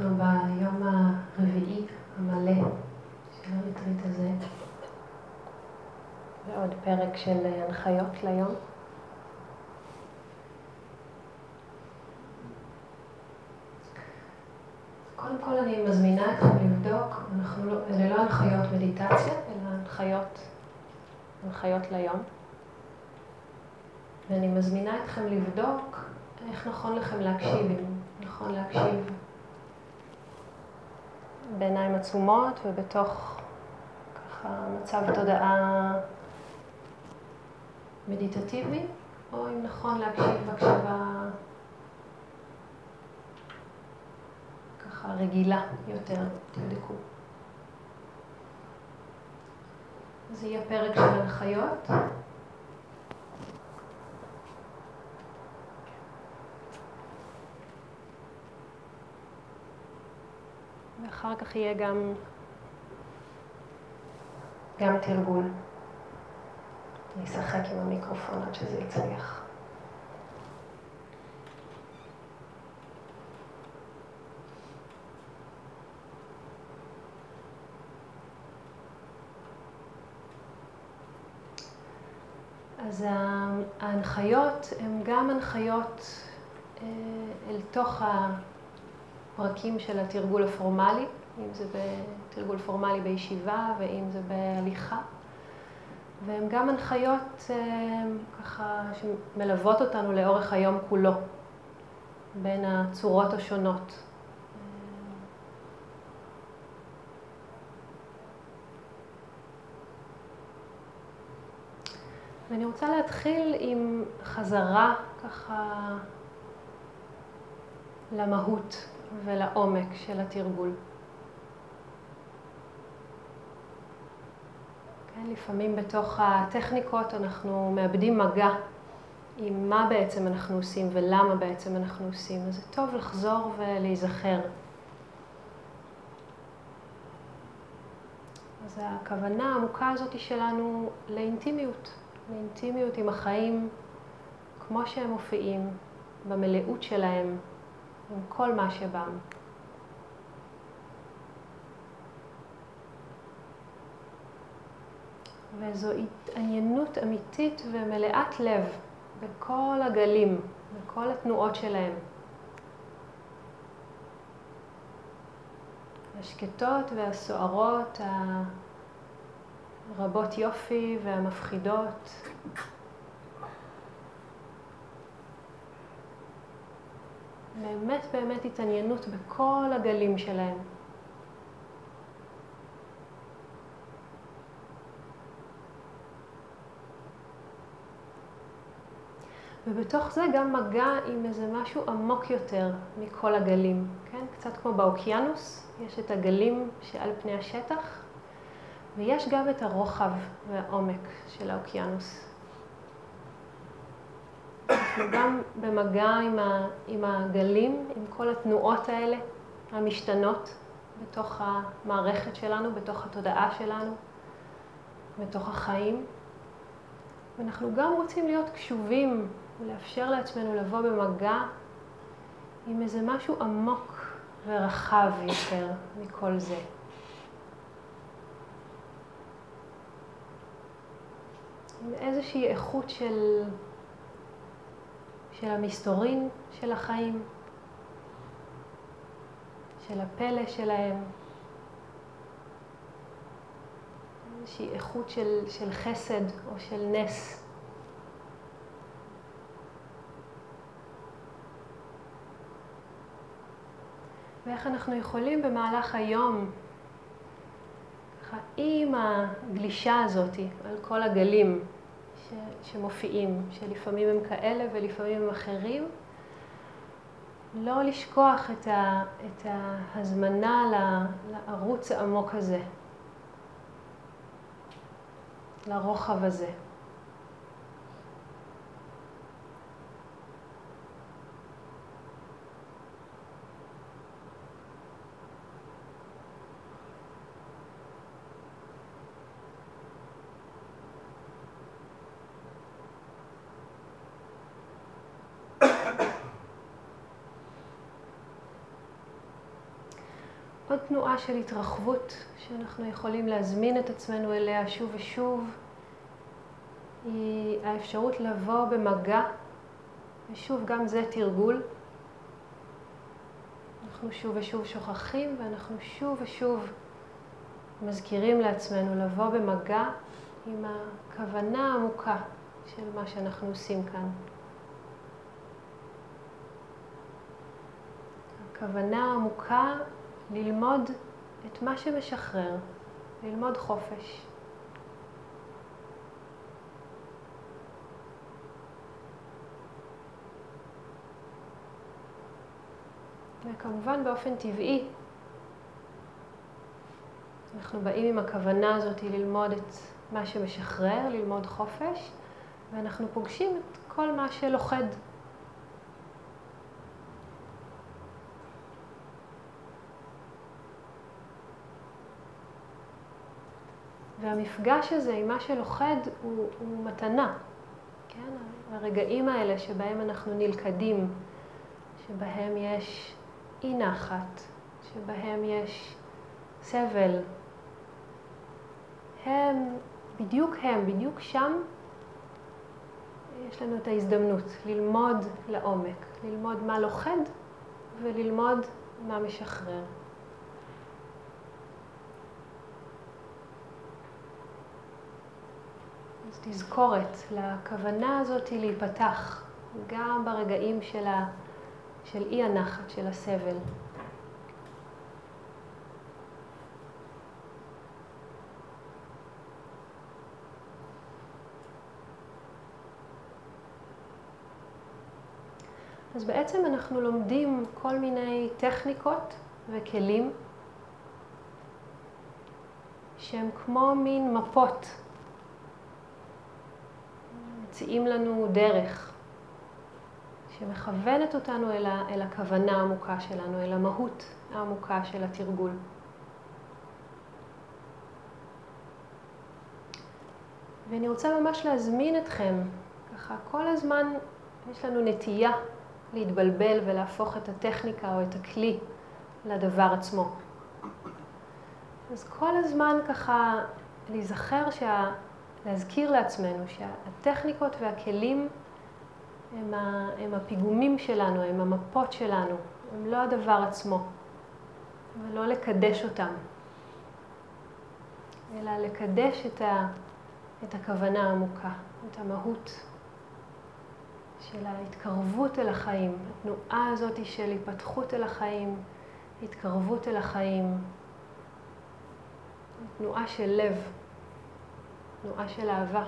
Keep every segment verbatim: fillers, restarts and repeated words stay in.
אנחנו ביום הרביעי המלא של הריטריט הזה, ועוד פרק של הנחיות ליום. קודם כל אני מזמינה אתכם לבדוק, אנחנו לא, אלה לא הנחיות מדיטציה, אלא הנחיות, הנחיות ליום. ואני מזמינה אתכם לבדוק איך נכון לכם להקשיב, אם נכון להקשיב בעיניים עצומות ובתוך ככה מצב תודעה מדיטטיבי, או אם נכון להקשיב בהקשבה ככה רגילה יותר, תבדקו. זה יהיה פרק של הנחיות. ואחר כך יהיה גם, גם תרגול. אני אשחק עם המיקרופון עד שזה יצליח. אז ההנחיות הן גם הנחיות אל תוך הפרקים של התרגול הפורמלי, אם זה בתרגול פורמלי בישיבה ואם זה בהליכה. והן גם הנחיות ככה שמלוות אותנו לאורך היום כולו, בין הצורות השונות. ואני רוצה להתחיל עם חזרה ככה למהות ולעומק של התרגול. כן, לפעמים בתוך הטכניקות אנחנו מאבדים מגע עם מה בעצם אנחנו עושים ולמה בעצם אנחנו עושים. אז זה טוב לחזור ולהיזכר. אז הכוונה העמוקה הזאת שלנו לאינטימיות. לאינטימיות עם החיים כמו שהם מופיעים, במלאות שלהם, עם כל מה שבם. וזו התעניינות אמיתית ומלאת לב בכל הגלים, בכל התנועות שלהם. השקטות והסוערות, הרבות יופי והמפחידות. באמת באמת התעניינות בכל הגלים שלהם. ובתוך זה גם מגע עם איזה משהו עמוק יותר מכל הגלים, כן? קצת כמו באוקיינוס, יש את הגלים שעל פני השטח, ויש גם את הרוחב והעומק של האוקיינוס. אנחנו גם במגע עם, ה, עם הגלים, עם כל התנועות האלה המשתנות בתוך המערכת שלנו, בתוך התודעה שלנו, בתוך החיים. ואנחנו גם רוצים להיות קשובים ולאפשר לעצמנו לבוא במגע עם איזה משהו עמוק ורחב יותר מכל זה. עם איזושהי איכות של, של המסתורין של החיים, של הפלא שלהם, איזושהי איכות של, של חסד או של נס. ואיך אנחנו יכולים במהלך היום, ככה, עם הגלישה הזאת על כל הגלים ש, שמופיעים, שלפעמים הם כאלה ולפעמים הם אחרים, לא לשכוח את, ה, את ההזמנה לערוץ העמוק הזה, לרוחב הזה. עוד תנועה של התרחבות שאנחנו יכולים להזמין את עצמנו אליה שוב ושוב, היא האפשרות לבוא במגע, ושוב גם זה תרגול. אנחנו שוב ושוב שוכחים ואנחנו שוב ושוב מזכירים לעצמנו לבוא במגע עם הכוונה העמוקה של מה שאנחנו עושים כאן. הכוונה העמוקה ללמוד את מה שמשחרר, ללמוד חופש. וכמובן באופן טבעי, אנחנו באים עם הכוונה הזאת ללמוד את מה שמשחרר, ללמוד חופש, ואנחנו פוגשים את כל מה שלוחד. והמפגש הזה עם מה שלוחד הוא, הוא מתנה. כן? הרגעים האלה שבהם אנחנו נלכדים, שבהם יש אי נחת, שבהם יש סבל, הם, בדיוק הם, בדיוק שם, יש לנו את ההזדמנות ללמוד לעומק, ללמוד מה לוחד וללמוד מה משחרר. אז תזכורת לכוונה הזאת להיפתח, גם ברגעים של, ה, של אי הנחת, של הסבל. אז בעצם אנחנו לומדים כל מיני טכניקות וכלים שהם כמו מין מפות. מציעים לנו דרך שמכוונת אותנו אל, ה, אל הכוונה העמוקה שלנו, אל המהות העמוקה של התרגול. ואני רוצה ממש להזמין אתכם, ככה כל הזמן יש לנו נטייה להתבלבל ולהפוך את הטכניקה או את הכלי לדבר עצמו. אז כל הזמן ככה להיזכר, שה... להזכיר לעצמנו שהטכניקות והכלים הם, ה... הם הפיגומים שלנו, הם המפות שלנו, הם לא הדבר עצמו, ולא לקדש אותם, אלא לקדש את, ה... את הכוונה העמוקה, את המהות של ההתקרבות אל החיים, התנועה הזאת של היפתחות אל החיים, התקרבות אל החיים, תנועה של לב, תנועה של אהבה.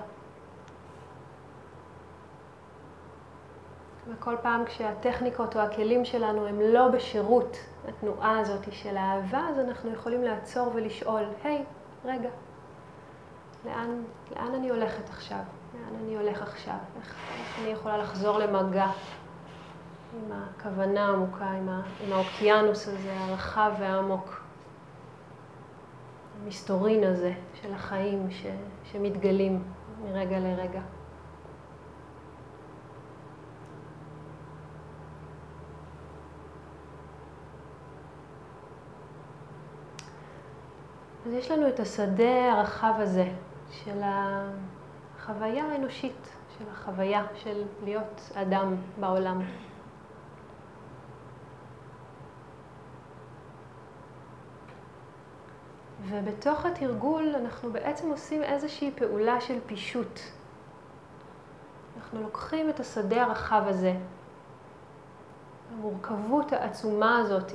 וכל פעם כשהטכניקות או הכלים שלנו הם לא בשירות התנועה הזאת של האהבה, אז אנחנו יכולים לעצור ולשאול, היי, רגע, לאן, לאן אני הולכת עכשיו? לאן אני הולך עכשיו? איך, איך אני יכולה לחזור למגע עם הכוונה העמוקה, עם, ה, עם האוקיינוס הזה, הרחב והעמוק, המסתורין הזה של החיים ש, שמתגלים מרגע לרגע. אז יש לנו את השדה הרחב הזה של החוויה האנושית, של החוויה של להיות אדם בעולם. ובתוך התרגול אנחנו בעצם עושים איזושהי פעולה של פישוט. אנחנו לוקחים את השדה הרחב הזה, המורכבות העצומה הזאת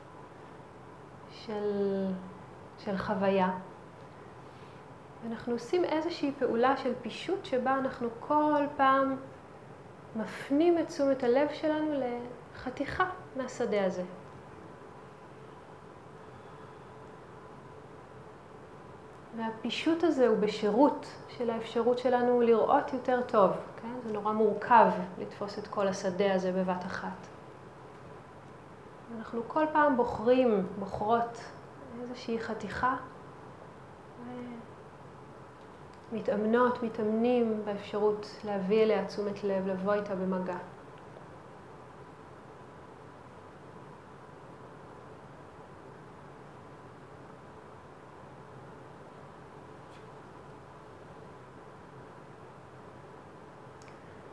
של, של חוויה, ואנחנו עושים איזושהי פעולה של פישוט שבה אנחנו כל פעם מפנים את תשומת הלב שלנו לחתיכה מהשדה הזה. והפישוט הזה הוא בשירות של האפשרות שלנו לראות יותר טוב. כן? זה נורא מורכב לתפוס את כל השדה הזה בבת אחת. אנחנו כל פעם בוחרים, בוחרות איזושהי חתיכה, מתאמנות, מתאמנים באפשרות להביא אליה תשומת לב, לבוא איתה במגע.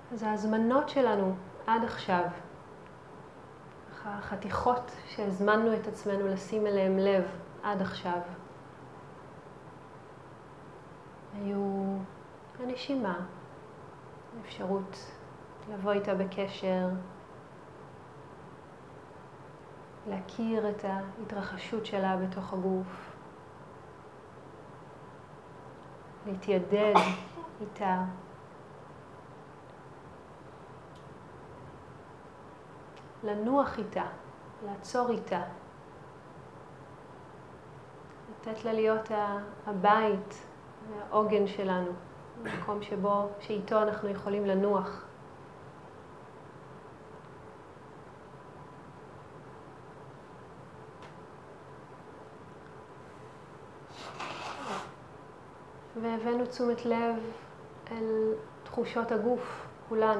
אז ההזמנות שלנו עד עכשיו, החתיכות שהזמנו את עצמנו לשים אליהם לב עד עכשיו, היו הנשימה, האפשרות לבוא איתה בקשר, להכיר את ההתרחשות שלה בתוך הגוף, להתיידד איתה, לנוח איתה, לעצור איתה, לתת לה להיות הבית והעוגן שלנו, המקום שבו, שאיתו אנחנו יכולים לנוח. והבאנו תשומת לב אל תחושות הגוף, כולן.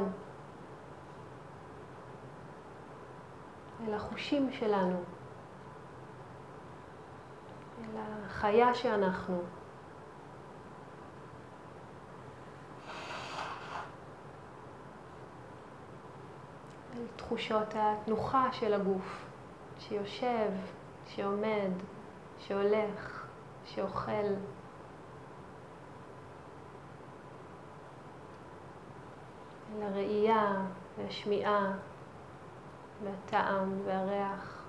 אל החושים שלנו. אל החיה שאנחנו. אל תחושות התנוחה של הגוף, שיושב, שעומד, שהולך, שאוכל. אל הראייה והשמיעה והטעם והריח.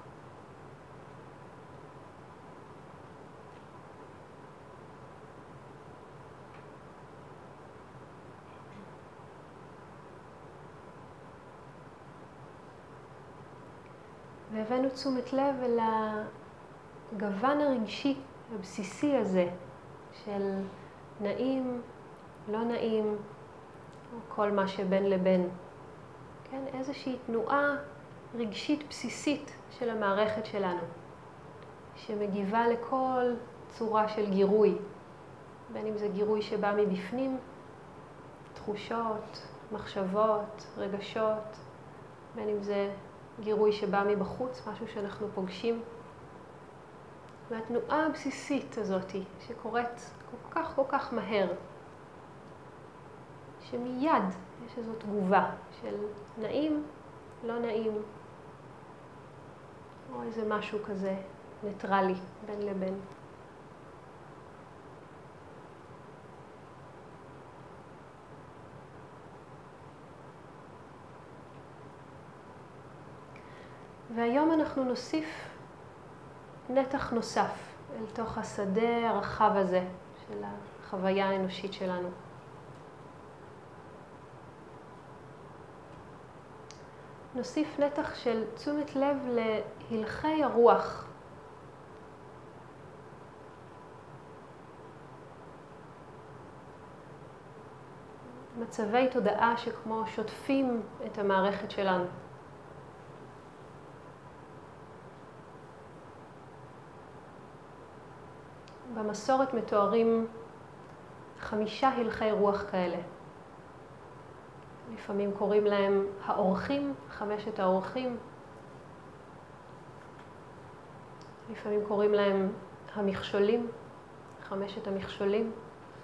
והבאנו תשומת לב אל הגוון הרגשי הבסיסי הזה של נעים, לא נעים, או כל מה שבין לבין. כן, איזושהי תנועה רגשית בסיסית של המערכת שלנו, שמגיבה לכל צורה של גירוי, בין אם זה גירוי שבא מבפנים, תחושות, מחשבות, רגשות, בין אם זה גירוי שבא מבחוץ, משהו שאנחנו פוגשים. והתנועה הבסיסית הזאת שקורית כל כך כל כך מהר, שמיד יש איזו תגובה של נעים, לא נעים, או איזה משהו כזה ניטרלי בין לבין. והיום אנחנו נוסיף נתח נוסף אל תוך השדה הרחב הזה של החוויה האנושית שלנו. נוסיף נתח של תשומת לב להלכי הרוח. מצבי תודעה שכמו שוטפים את המערכת שלנו. במסורת מתוארים חמישה הלכי רוח כאלה. לפעמים קוראים להם האורחים, חמשת האורחים. לפעמים קוראים להם המכשולים, חמשת המכשולים.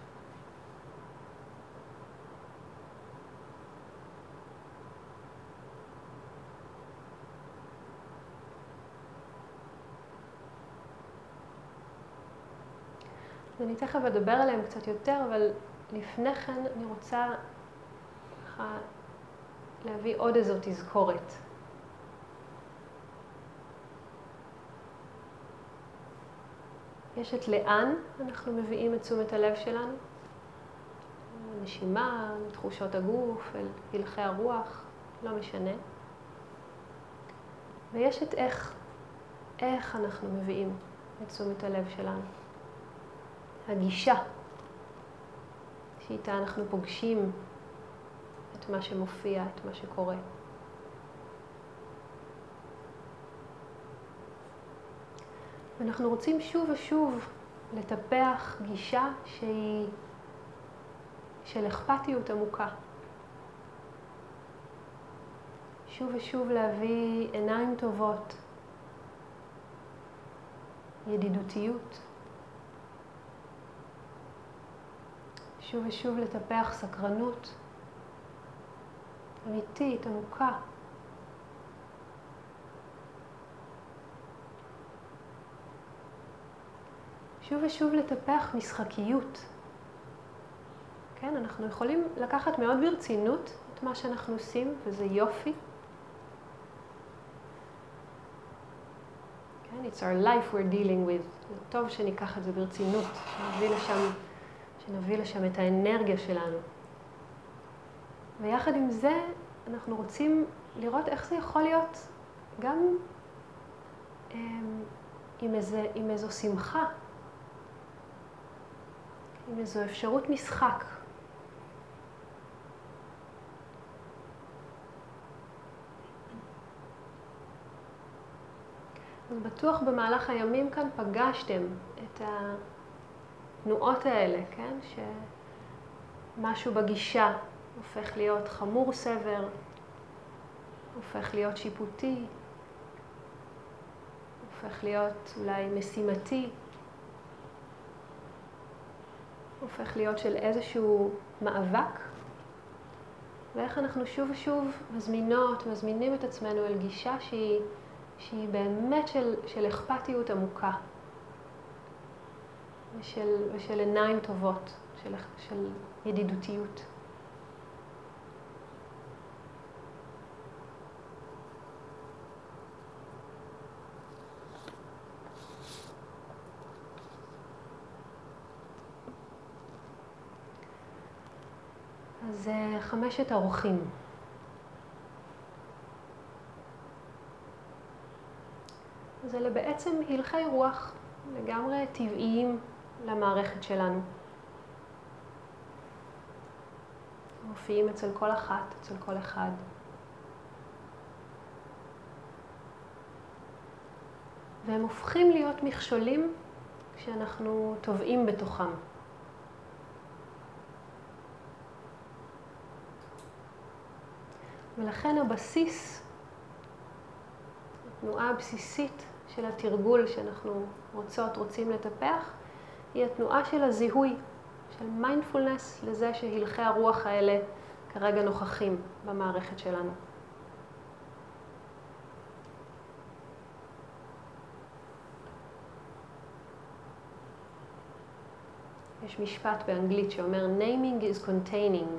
אני תכף אדבר עליהם קצת יותר, אבל לפני כן אני רוצה ככה להביא עוד איזו תזכורת. יש את לאן אנחנו מביאים את תשומת הלב שלנו, נשימה, תחושות הגוף, אל הלכי הרוח, לא משנה. ויש את איך, איך אנחנו מביאים את תשומת הלב שלנו. הגישה שאיתה אנחנו פוגשים את מה שמופיע, את מה שקורה. ואנחנו רוצים שוב ושוב לטפח גישה שהיא של אכפתיות עמוקה. שוב ושוב להביא עיניים טובות, ידידותיות. שוב ושוב לטפח סקרנות, אמיתית, עמוקה. שוב ושוב לטפח משחקיות. כן, אנחנו יכולים לקחת מאוד ברצינות את מה שאנחנו עושים, וזה יופי. כן, it's our life we're dealing with. זה טוב שניקח את זה ברצינות, שנביא לשם, שנביא לשם את האנרגיה שלנו. ויחד עם זה, אנחנו רוצים לראות איך זה יכול להיות גם עם, איזה, עם איזו שמחה, עם איזו אפשרות משחק. אז בטוח במהלך הימים כאן פגשתם את התנועות האלה, כן? שמשהו בגישה הופך להיות חמור סבר, הופך להיות שיפוטי, הופך להיות אולי משימתי, הופך להיות של איזשהו מאבק, ואיך אנחנו שוב ושוב מזמינות, מזמינים את עצמנו אל גישה שהיא, שהיא באמת של, של אכפתיות עמוקה, ושל, ושל עיניים טובות, של, של ידידותיות. אז חמשת האורחים. אז אלה בעצם הלכי רוח לגמרי טבעיים למערכת שלנו. מופיעים אצל כל אחת, אצל כל אחד. והם הופכים להיות מכשולים כשאנחנו טובעים בתוכם. ולכן הבסיס, התנועה הבסיסית של התרגול שאנחנו רוצות, רוצים לטפח, היא התנועה של הזיהוי, של מיינדפולנס לזה שהלכי הרוח האלה כרגע נוכחים במערכת שלנו. יש משפט באנגלית שאומר naming is containing.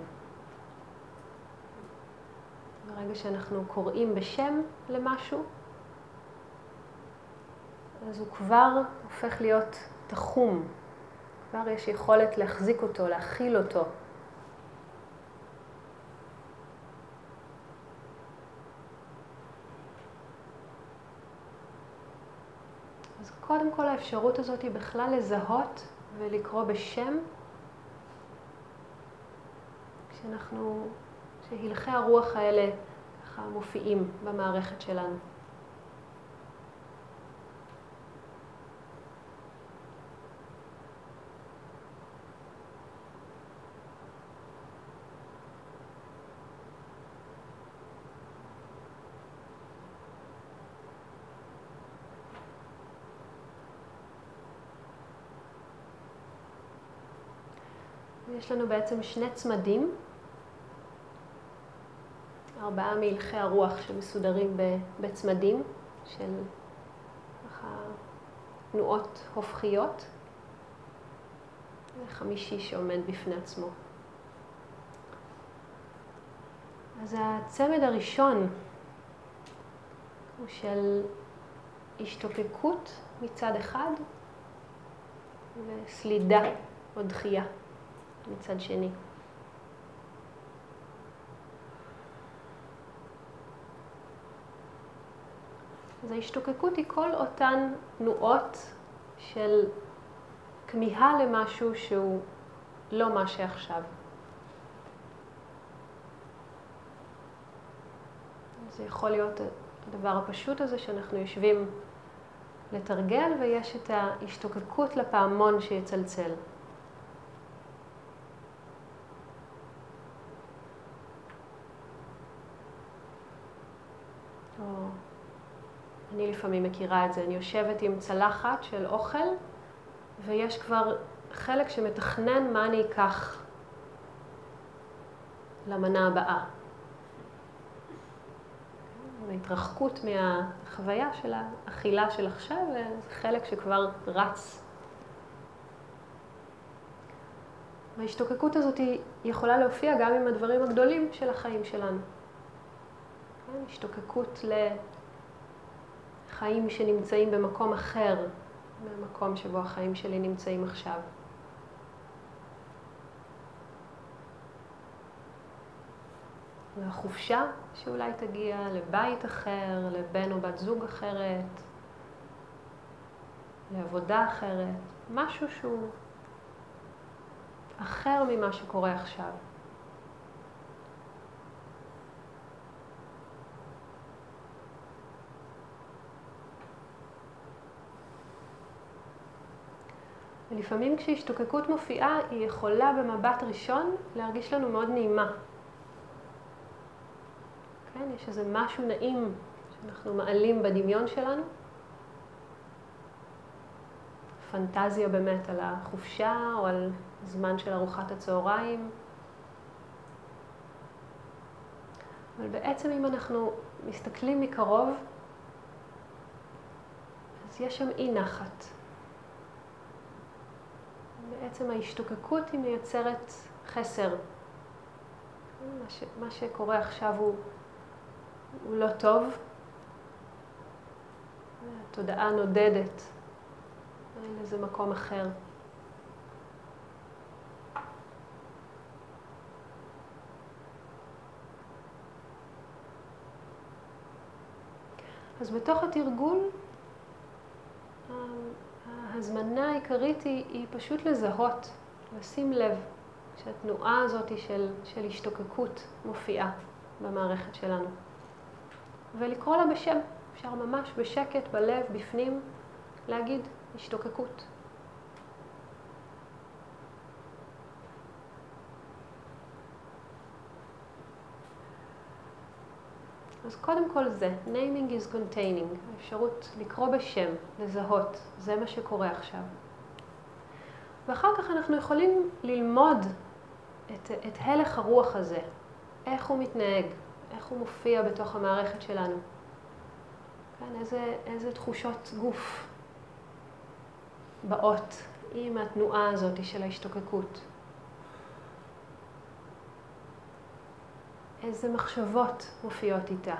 ברגע שאנחנו קוראים בשם למשהו, אז הוא כבר הופך להיות תחום. כבר יש יכולת להחזיק אותו, להכיל אותו. אז קודם כל האפשרות הזאת היא בכלל לזהות ולקרוא בשם, כשאנחנו, כשהלכי הרוח האלה ככה מופיעים במערכת שלנו. יש לנו בעצם שני צמדים, ארבעה מהלכי הרוח שמסודרים בצמדים של תנועות הופכיות, וחמישי שעומד בפני עצמו. אז הצמד הראשון הוא של השתוקקות מצד אחד וסלידה או דחייה מצד שני. אז ההשתוקקות היא כל אותן תנועות של כמיהה למשהו שהוא לא מה שעכשיו. זה יכול להיות הדבר הפשוט הזה שאנחנו יושבים לתרגל, ויש את ההשתוקקות לפעמון שיצלצל. או, אני לפעמים מכירה את זה, אני יושבת עם צלחת של אוכל, ויש כבר חלק שמתכנן מה אני אקח למנה הבאה. התרחקות מהחוויה של האכילה של עכשיו, וזה חלק שכבר רץ. וההשתוקקות הזאת היא יכולה להופיע גם עם הדברים הגדולים של החיים שלנו. כן? השתוקקות לחיים שנמצאים במקום אחר, במקום שבו החיים שלי נמצאים עכשיו. לחופשה שאולי תגיע, לבית אחר, לבן או בת זוג אחרת, לעבודה אחרת, משהו שהוא אחר ממה שקורה עכשיו. ולפעמים כשהשתוקקות מופיעה, היא יכולה במבט ראשון להרגיש לנו מאוד נעימה. כן, יש איזה משהו נעים שאנחנו מעלים בדמיון שלנו. פנטזיה באמת על החופשה או על זמן של ארוחת הצהריים. אבל בעצם אם אנחנו מסתכלים מקרוב, אז יש שם אי נחת. בעצם ההשתוקקות היא מייצרת חסר. מה, ש, מה שקורה עכשיו הוא, הוא לא טוב. התודעה נודדת לאיזה מקום אחר. אז בתוך התרגול, ההזמנה העיקרית היא, היא פשוט לזהות, לשים לב שהתנועה הזאת של, של השתוקקות מופיעה במערכת שלנו. ולקרוא לה בשם, אפשר ממש בשקט, בלב, בפנים, להגיד השתוקקות. אז קודם כל זה, naming is containing, האפשרות לקרוא בשם, לזהות, זה מה שקורה עכשיו. ואחר כך אנחנו יכולים ללמוד את, את הלך הרוח הזה, איך הוא מתנהג, איך הוא מופיע בתוך המערכת שלנו. כן, איזה, איזה תחושות גוף באות עם התנועה הזאת של ההשתוקקות. איזה מחשבות מופיעות איתה.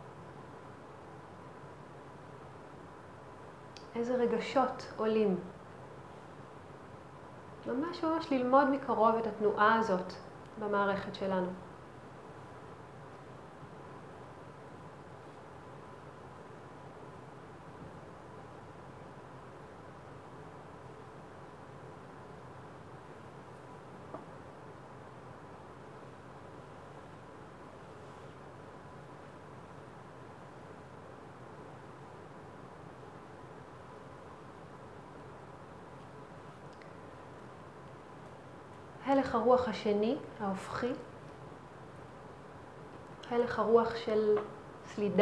איזה רגשות עולים. ממש ממש ללמוד מקרוב את התנועה הזאת במערכת שלנו. הלך הרוח השני, ההופכי, הלך הרוח של סלידה.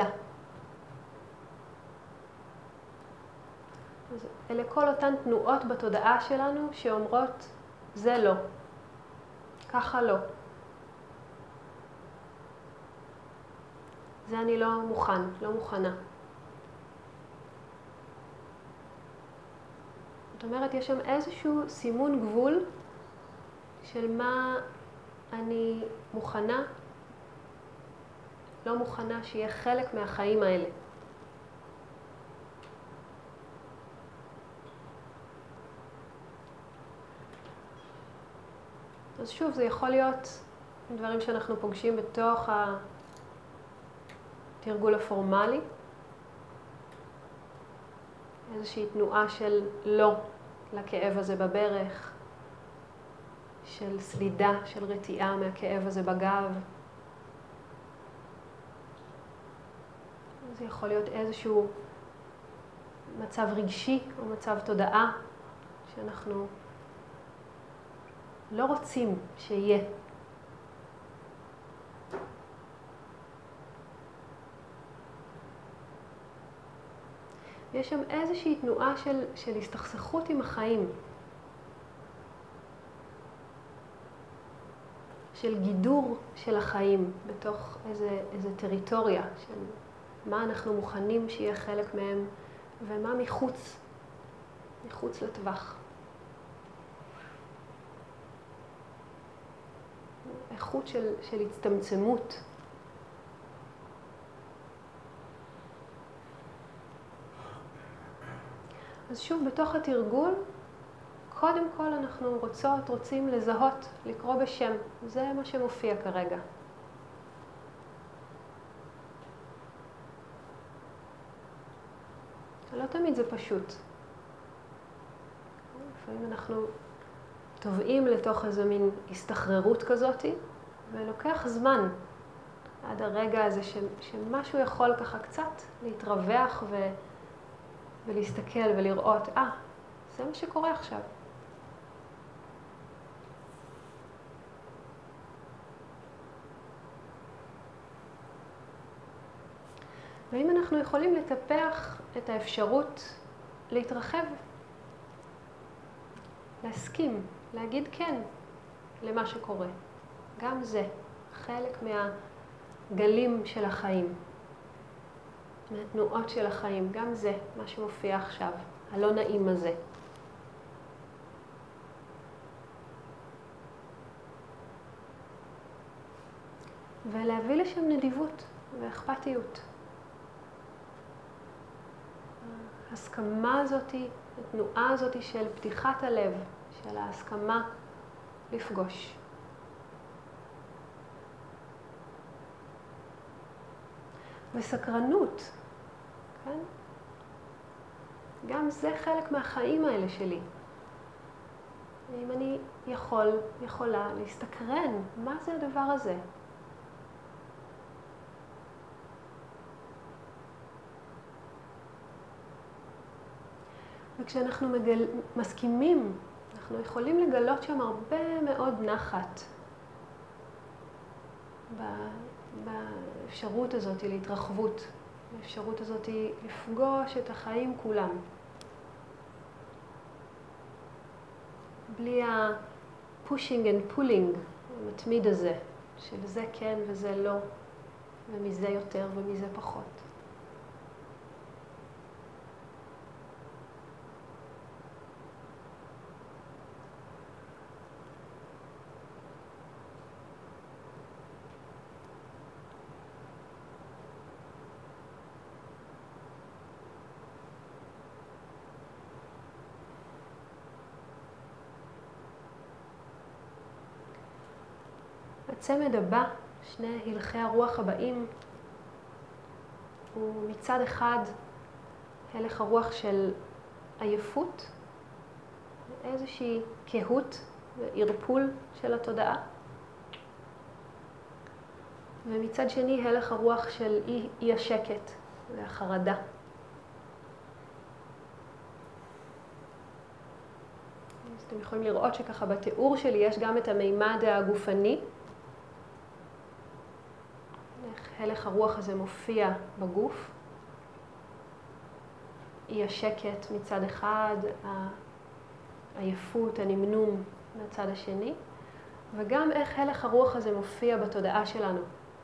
אז אלה כל אותן תנועות בתודעה שלנו שאומרות, זה לא, ככה לא. זה אני לא מוכן, לא מוכנה. זאת אומרת, יש שם איזשהו סימון גבול של מה אני מוכנה, לא מוכנה שיהיה חלק מהחיים האלה. אז שוב, זה יכול להיות דברים שאנחנו פוגשים בתוך התרגול הפורמלי. איזושהי תנועה של לא לכאב הזה בברך, של סלידה, של רתיעה מהכאב הזה בגב. זה יכול להיות איזשהו מצב רגשי או מצב תודעה שאנחנו לא רוצים שיהיה. יש שם איזושהי תנועה של, של הסתכסכות עם החיים. של גידור של החיים בתוך איזה, איזה טריטוריה של מה אנחנו מוכנים שיהיה חלק מהם, ומה מחוץ, מחוץ לטווח. איכות של, של הצטמצמות. אז שוב, בתוך התרגול, קודם כל אנחנו רוצות, רוצים לזהות, לקרוא בשם. זה מה שמופיע כרגע. לא תמיד זה פשוט. לפעמים אנחנו טובעים לתוך איזו מין הסתחררות כזאת, ולוקח זמן עד הרגע הזה ש, שמשהו יכול ככה קצת להתרווח ו, ולהסתכל ולראות, אה, זה מה שקורה עכשיו. ואם אנחנו יכולים לטפח את האפשרות להתרחב, להסכים, להגיד כן למה שקורה. גם זה חלק מהגלים של החיים, מהתנועות של החיים, גם זה מה שמופיע עכשיו, הלא נעים הזה. ולהביא לשם נדיבות ואכפתיות. ההסכמה הזאת, התנועה הזאת של פתיחת הלב, של ההסכמה לפגוש. וסקרנות, כן? גם זה חלק מהחיים האלה שלי. אם אני יכול, יכולה להסתקרן, מה זה הדבר הזה? וכשאנחנו מגל... מסכימים, אנחנו יכולים לגלות שם הרבה מאוד נחת באפשרות הזאת להתרחבות, באפשרות הזאת לפגוש את החיים כולם. בלי ה-pushing and pulling, המתמיד הזה, של זה כן וזה לא, ומזה יותר ומזה פחות. הצמד הבא, שני הלכי הרוח הבאים, הוא מצד אחד הלך הרוח של עייפות, איזושהי קהות וערפול של התודעה, ומצד שני הלך הרוח של אי, אי השקט והחרדה. אז אתם יכולים לראות שככה בתיאור שלי יש גם את המימד הגופני, הלך הרוח הזה מופיע בגוף. אי השקט מצד אחד, העייפות, הנמנום מהצד השני, וגם איך הלך הרוח הזה מופיע בתודעה שלנו.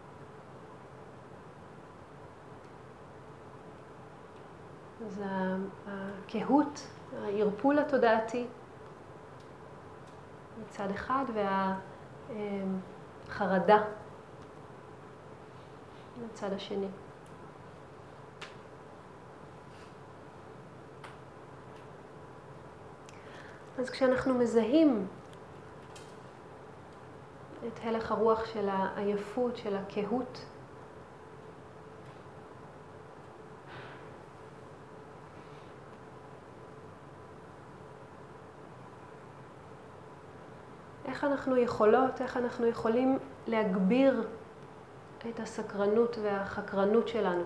אז הקהות, הערפול התודעתי מצד אחד, והחרדה מצד השני. אז כשאנחנו מזהים את הלך הרוח של העייפות, של הקהות, איך אנחנו יכולות, איך אנחנו יכולים להגביר את הסקרנות והחקרנות שלנו.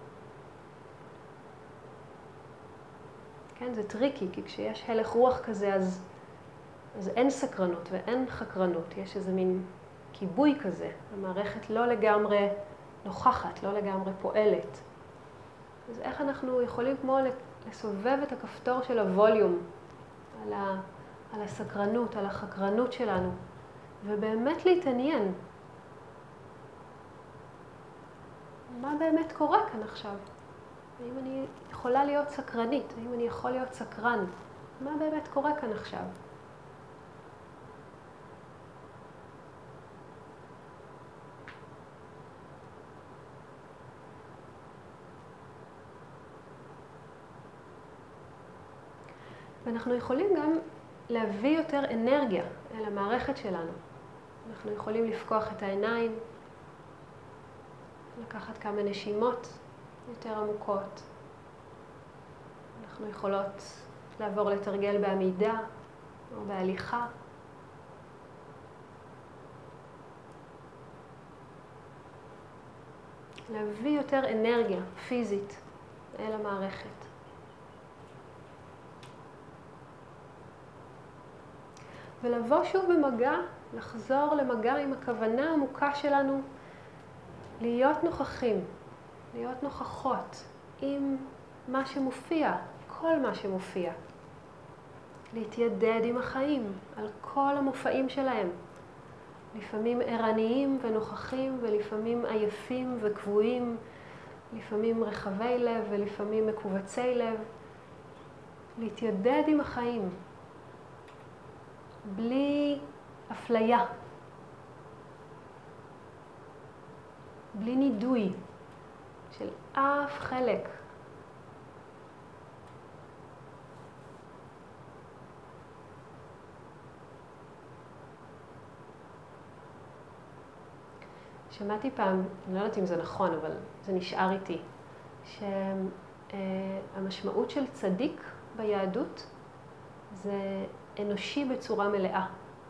כן, זה טריקי, כי כשיש הלך רוח כזה, אז, אז אין סקרנות ואין חקרנות. יש איזה מין כיבוי כזה. המערכת לא לגמרי נוכחת, לא לגמרי פועלת. אז איך אנחנו יכולים כמו לסובב את הכפתור של הווליום על, ה, על הסקרנות, על החקרנות שלנו, ובאמת להתעניין. מה באמת קורה כאן עכשיו? האם אני יכולה להיות סקרנית? האם אני יכול להיות סקרן? מה באמת קורה כאן עכשיו? ואנחנו יכולים גם להביא יותר אנרגיה אל המערכת שלנו. אנחנו יכולים לפקוח את העיניים, לקחת כמה נשימות יותר עמוקות. אנחנו יכולות לעבור לתרגל בעמידה או בהליכה. להביא יותר אנרגיה פיזית אל המערכת. ולבוא שוב במגע, לחזור למגע עם הכוונה העמוקה שלנו, להיות נוכחים, להיות נוכחות עם מה שמופיע, כל מה שמופיע. להתיידד עם החיים על כל המופעים שלהם. לפעמים ערניים ונוכחים ולפעמים עייפים וקבועים, לפעמים רחבי לב ולפעמים מקובצי לב. להתיידד עם החיים. בלי אפליה, בלי נידוי של אף חלק. שמעתי פעם, אני לא יודעת אם זה נכון, אבל זה נשאר איתי, שהמשמעות של צדיק ביהדות זה אנושי בצורה מלאה.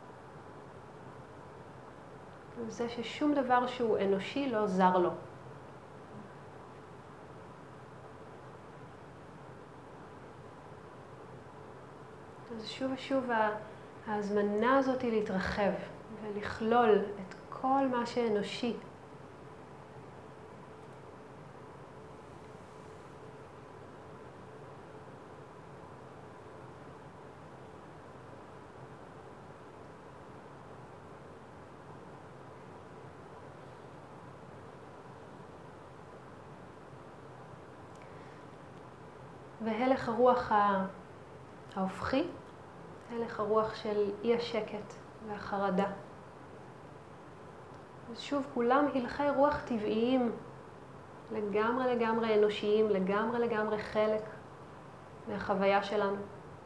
זה ששום דבר שהוא אנושי לא זר לו. אז שוב ושוב ההזמנה הזאת היא להתרחב ולכלול את כל מה שאנושי. והלך הרוח ההופכי, הלך הרוח של אי השקט והחרדה. אז שוב, כולם הלכי רוח טבעיים, לגמרי לגמרי אנושיים, לגמרי לגמרי חלק מהחוויה שלנו.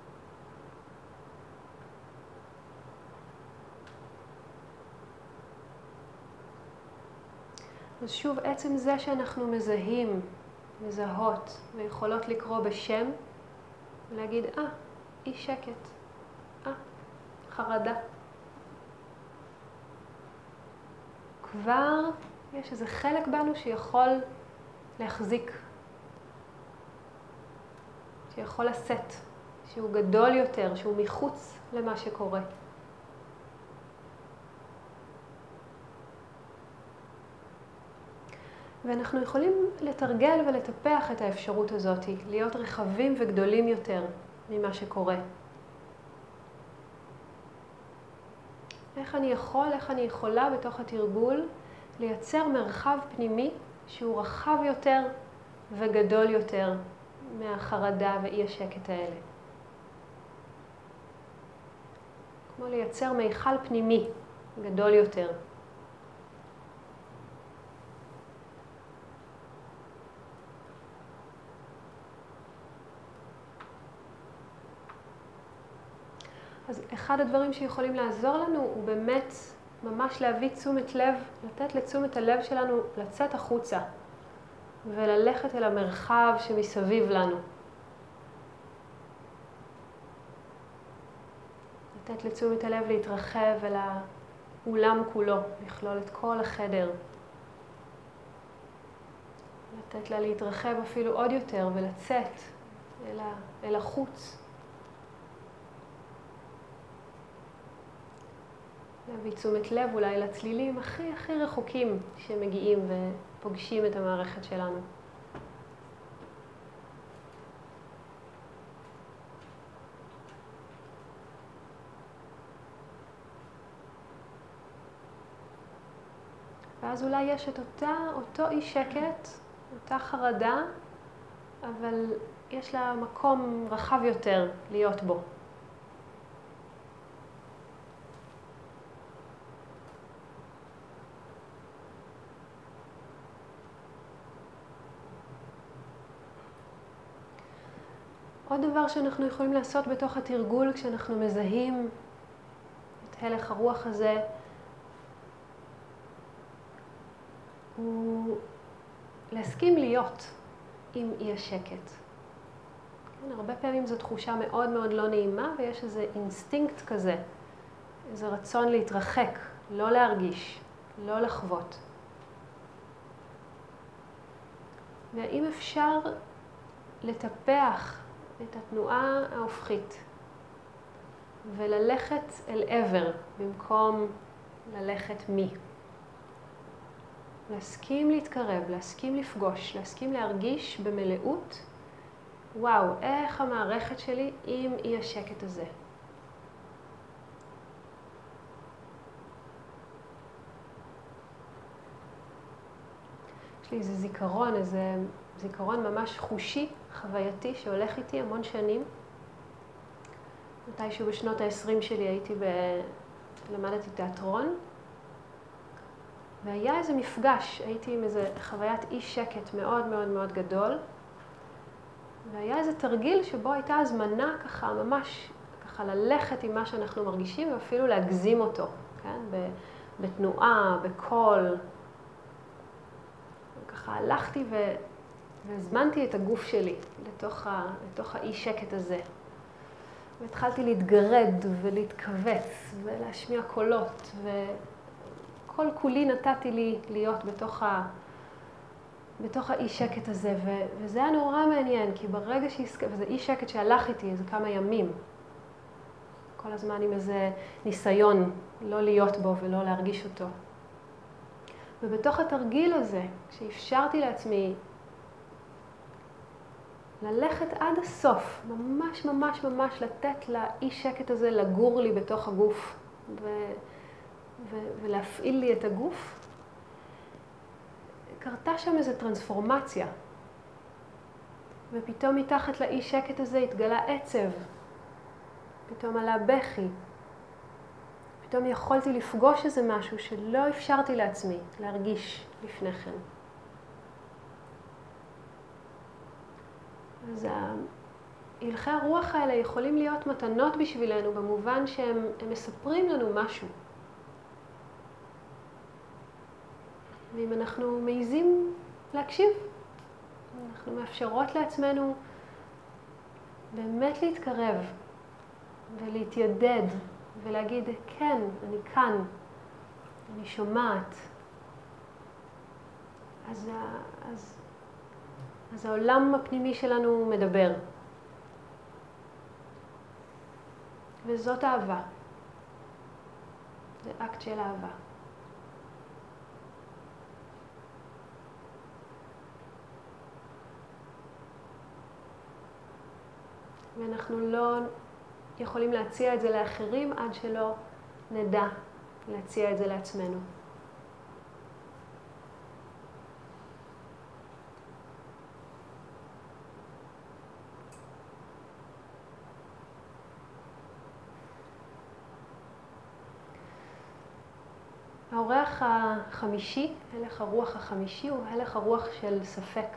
אז שוב, עצם זה שאנחנו מזהים, מזהות ויכולות לקרוא בשם ולהגיד, אה, אי שקט, אה, חרדה. כבר יש איזה חלק בנו שיכול להחזיק, שיכול לשאת, שהוא גדול יותר, שהוא מחוץ למה שקורה. ואנחנו יכולים לתרגל ולטפח את האפשרות הזאת, להיות רחבים וגדולים יותר ממה שקורה. איך אני יכול, איך אני יכולה בתוך התרגול לייצר מרחב פנימי שהוא רחב יותר וגדול יותר מהחרדה ואי השקט האלה. כמו לייצר מיכל פנימי גדול יותר. אז אחד הדברים שיכולים לעזור לנו הוא באמת ממש להביא תשומת לב, לתת לתשומת הלב שלנו לצאת החוצה וללכת אל המרחב שמסביב לנו. לתת לתשומת הלב להתרחב אל האולם כולו, לכלול את כל החדר. לתת לה להתרחב אפילו עוד יותר ולצאת אל, ה, אל החוץ. להביא תשומת לב אולי לצלילים הכי הכי רחוקים שמגיעים ופוגשים את המערכת שלנו. ואז אולי יש את אותה, אותו אי שקט, אותה חרדה, אבל יש לה מקום רחב יותר להיות בו. עוד דבר שאנחנו יכולים לעשות בתוך התרגול כשאנחנו מזהים את הלך הרוח הזה, הוא להסכים להיות עם אי השקט. כן, הרבה פעמים זו תחושה מאוד מאוד לא נעימה, ויש איזה אינסטינקט כזה, איזה רצון להתרחק, לא להרגיש, לא לחוות. והאם אפשר לטפח את התנועה ההופכית וללכת אל עבר במקום ללכת מי. להסכים להתקרב, להסכים לפגוש, להסכים להרגיש במלאות, וואו, איך המערכת שלי עם אי השקט הזה. יש לי איזה זיכרון, איזה זיכרון ממש חושי, חווייתי, שהולך איתי המון שנים. מתישהו בשנות ה-עשרים שלי הייתי ב... למדתי תיאטרון, והיה איזה מפגש, הייתי עם איזה חוויית אי שקט מאוד מאוד מאוד גדול, והיה איזה תרגיל שבו הייתה הזמנה ככה ממש ככה ללכת עם מה שאנחנו מרגישים, ואפילו להגזים אותו, כן? בתנועה, בקול. וככה הלכתי ו... והזמנתי את הגוף שלי לתוך, ה... לתוך האי שקט הזה. והתחלתי להתגרד ולהתכווץ ולהשמיע קולות, וכל כולי נתתי לי להיות בתוך, ה... בתוך האי שקט הזה. ו... וזה היה נורא מעניין, כי ברגע שהסק... וזה אי שקט שהלך איתי איזה כמה ימים. כל הזמן עם איזה ניסיון לא להיות בו ולא להרגיש אותו. ובתוך התרגיל הזה, כשאפשרתי לעצמי ללכת עד הסוף, ממש ממש ממש לתת לאי שקט הזה לגור לי בתוך הגוף ו... ו... ולהפעיל לי את הגוף, קרתה שם איזו טרנספורמציה. ופתאום מתחת לאי שקט הזה התגלה עצב, פתאום עלה בכי, פתאום יכולתי לפגוש איזה משהו שלא אפשרתי לעצמי להרגיש לפני כן. אז הלכי הרוח האלה יכולים להיות מתנות בשבילנו, במובן שהם הם מספרים לנו משהו. ואם אנחנו מעיזים להקשיב, אנחנו מאפשרות לעצמנו באמת להתקרב ולהתיידד ולהגיד, כן, אני כאן, אני שומעת. אז, אז, אז העולם הפנימי שלנו מדבר. וזאת אהבה. זה אקט של אהבה. ואנחנו לא יכולים להציע את זה לאחרים עד שלא נדע להציע את זה לעצמנו. האורח החמישי, הלך הרוח החמישי, הוא הלך הרוח של ספק.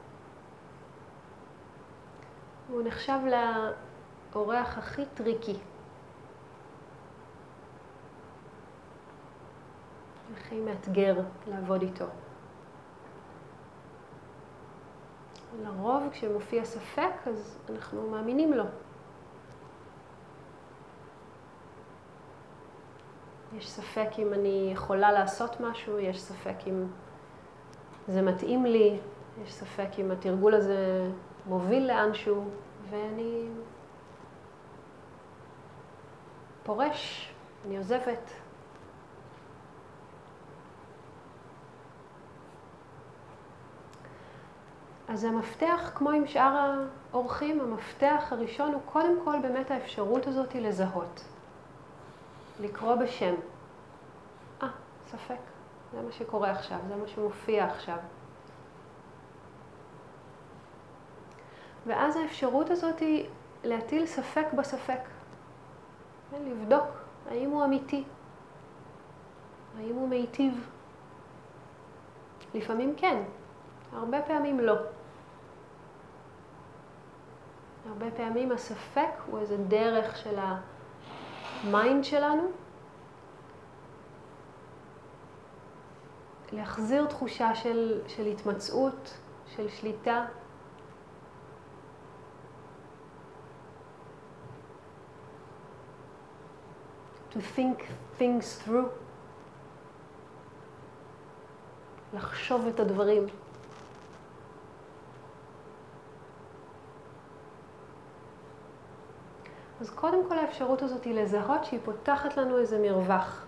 הוא נחשב לאורח הכי טריקי. הכי מאתגר לעבוד איתו. לרוב כשמופיע ספק, אז אנחנו מאמינים לו. יש ספק אם אני יכולה לעשות משהו, יש ספק אם זה מתאים לי, יש ספק אם התרגול הזה מוביל לאנשהו, ואני פורש, אני עוזבת. אז המפתח, כמו עם שאר האורחים, המפתח הראשון הוא קודם כל באמת האפשרות הזאת לזהות. לקרוא בשם. אה, ספק. זה מה שקורה עכשיו, זה מה שמופיע עכשיו. ואז האפשרות הזאת היא להטיל ספק בספק. לבדוק האם הוא אמיתי, האם הוא מיטיב. לפעמים כן, הרבה פעמים לא. הרבה פעמים הספק הוא איזה דרך של המיינד שלנו להחזיר תחושה של, של התמצאות, של שליטה. To think things through. לחשוב את הדברים. אז קודם כל האפשרות הזאת היא לזהות שהיא פותחת לנו איזה מרווח.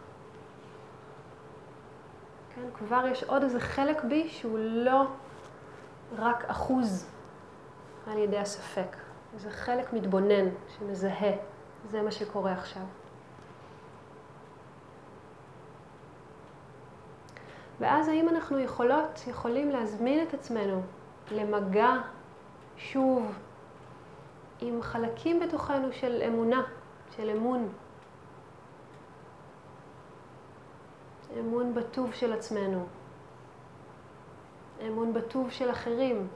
כן, כבר יש עוד איזה חלק בי שהוא לא רק אחוז על ידי הספק. איזה חלק מתבונן שמזהה. זה מה שקורה עכשיו. ואז האם אנחנו יכולות, יכולים להזמין את עצמנו למגע שוב עם חלקים בתוכנו של אמונה, של אמון. אמון בטוב של עצמנו. אמון בטוב של אחרים.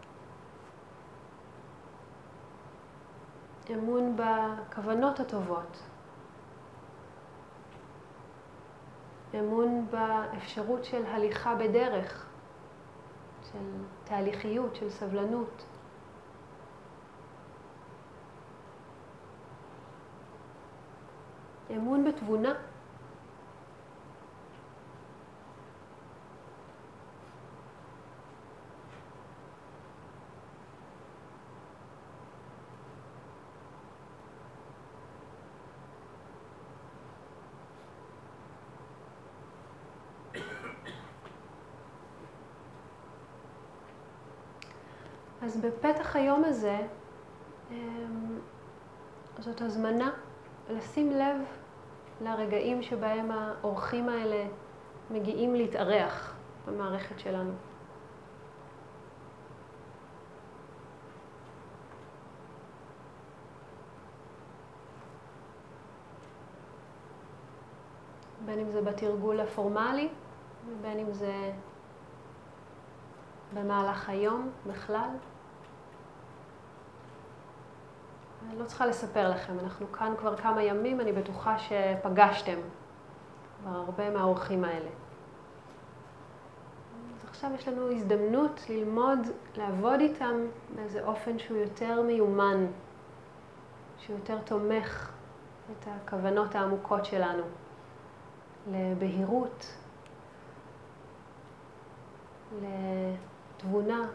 אמון בכוונות הטובות. אמון באפשרות של הליכה בדרך, של תהליכיות, של סבלנות. אמון בתבונה. אז בפתח היום הזה, זאת הזמנה לשים לב לרגעים שבהם האורחים האלה מגיעים להתארח במערכת שלנו. בין אם זה בתרגול הפורמלי, ובין אם זה במהלך היום בכלל. אני לא צריכה לספר לכם, אנחנו כאן כבר כמה ימים, אני בטוחה שפגשתם כבר הרבה מהאורחים האלה. אז עכשיו יש לנו הזדמנות ללמוד, לעבוד איתם באיזה אופן שהוא יותר מיומן, שהוא יותר תומך את הכוונות העמוקות שלנו, לבהירות, לתבונה,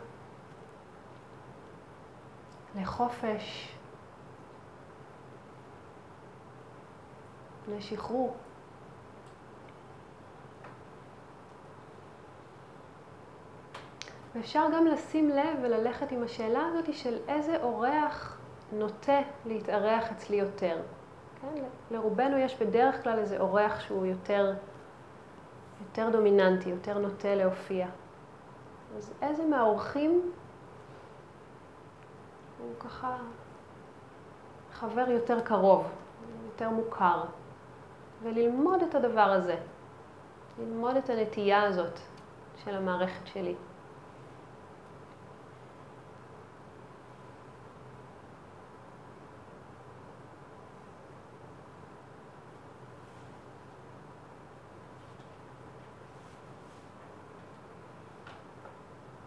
לחופש, לשחרור. ואפשר גם לשים לב וללכת עם השאלה הזאת של איזה אורח נוטה להתארח אצלי יותר. כן? לרובנו יש בדרך כלל איזה אורח שהוא יותר, יותר דומיננטי, יותר נוטה להופיע. אז איזה מהאורחים הוא ככה חבר יותר קרוב, יותר מוכר. וללמוד את הדבר הזה, ללמוד את הנטייה הזאת של המערכת שלי.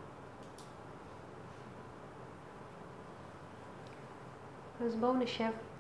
אז בואו נשב.